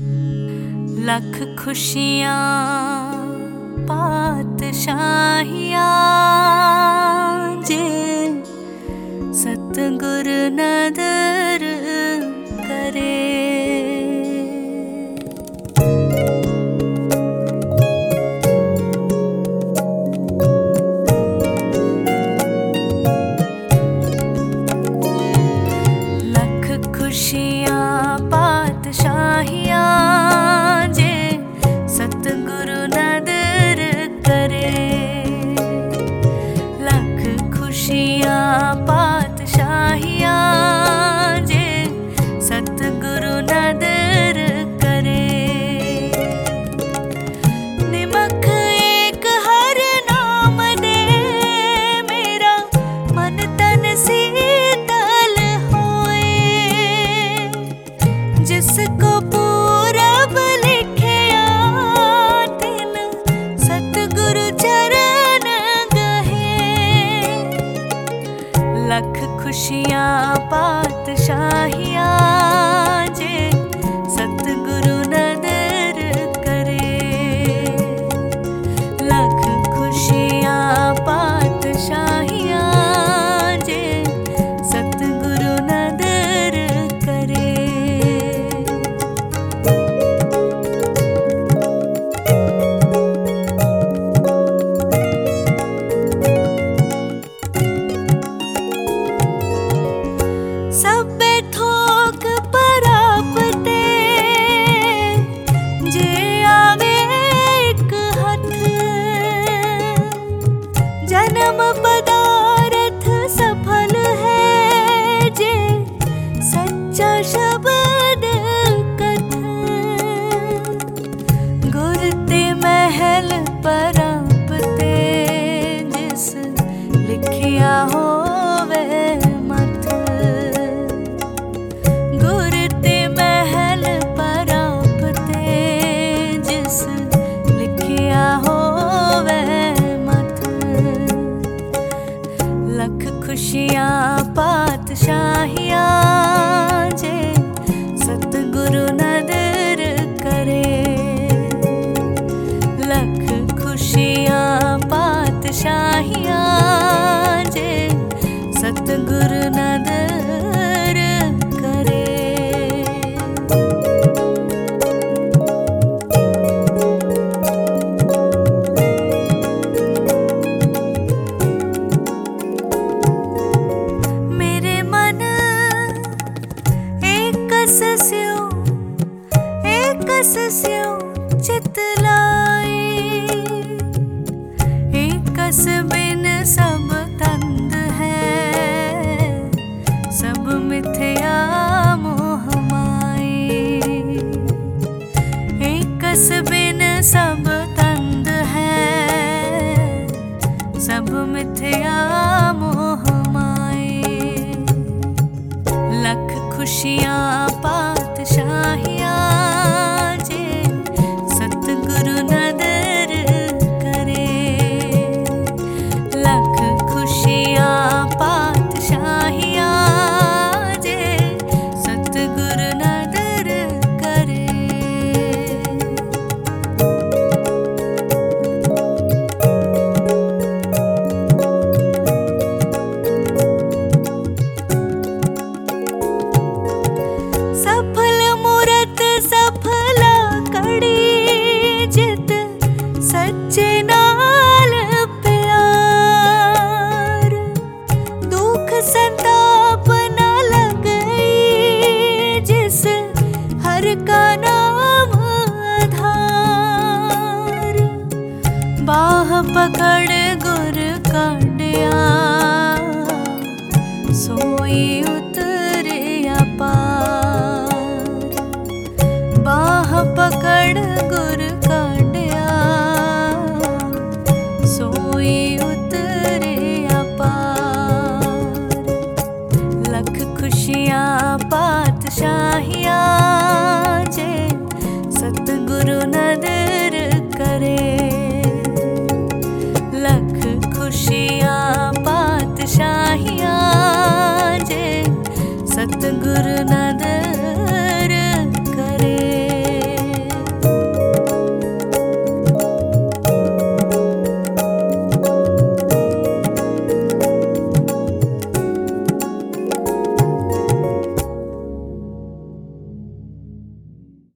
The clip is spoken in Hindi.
लख खुशियाँ पातशाहियाँ जे सतगुर नदर करे। लख खुशियाँ पातशाहियाँ जे सतगुरु नदर करे। लख खुशियाँ पातशाहियाँ जे सतगुरु नदर करे। निमख एक हर नाम दे मेरा मन तन शीतल होए। जिसको पूरब लिखिया तिन सतगुरु चरण गहे। लख खुशियाँ पातशाहियाँ जे सतगुरु नदर करे। लख खुशियाँ पातशाहियाँ जे सतगुरु नदर करे। सब्बे थोक परापते जे आवे एक हथ। जन्म पदारथ सफल है जे सच्चा शब्द कथ। गुर ते महल परापते जिस लिखिया होवे मथ। गुर ते महल परापते जिस लिखिया होवे मथ। लख खुशियाँ पातशाहियाँ जे सतगुरु नदर करे। लख खुशियाँ पातशाहियाँ जे सतगुरु नदर करे। मेरे मन एकस स्यो चित लाई। एकस बिन सब तंद है सब मिथ्या मोह माई। एकस बिन सब तंद है सब मिथ्या मोह माई। लख खुशियाँ पातशाहियाँ जे सतगुरु नदर करे। लख खुशियाँ पातशाहियाँ जे सतगुरु नदर करे। सफल मूरत सफला कड़ी जित सच्चे नाल प्यार। दुख संताप न लगई जिस हर का नाम आधार। बाह पकड़ गुर काढ़िया सोई उतरिया पार। बाह पकड़